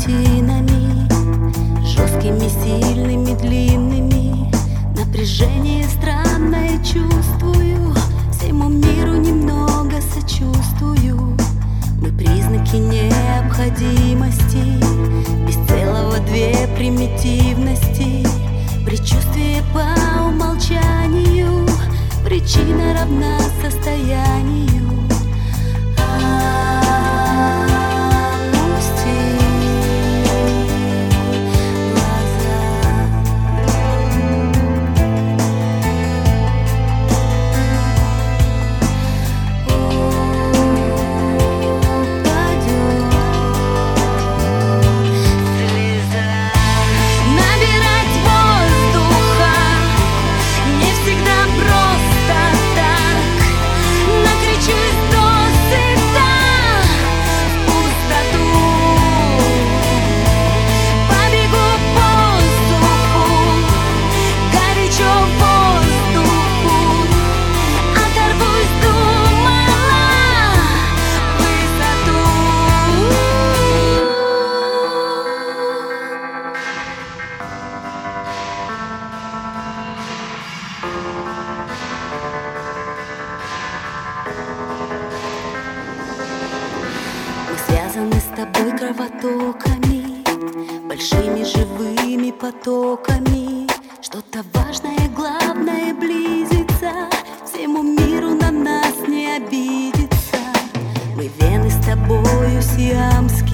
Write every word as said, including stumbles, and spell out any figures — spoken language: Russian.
паутинами, жесткими, сильными, длинными. Напряжение странное чувствую, всему миру немного сочувствую. Мы признаки необходимости, без целого две примитивности. Предчувствие по умолчанию, причина равна состоянию. Связаны с тобой кровотоками, большими живыми потоками. Что-то важное, главное близится, всему миру на нас не обидеться. Мы вены с тобою сиамские.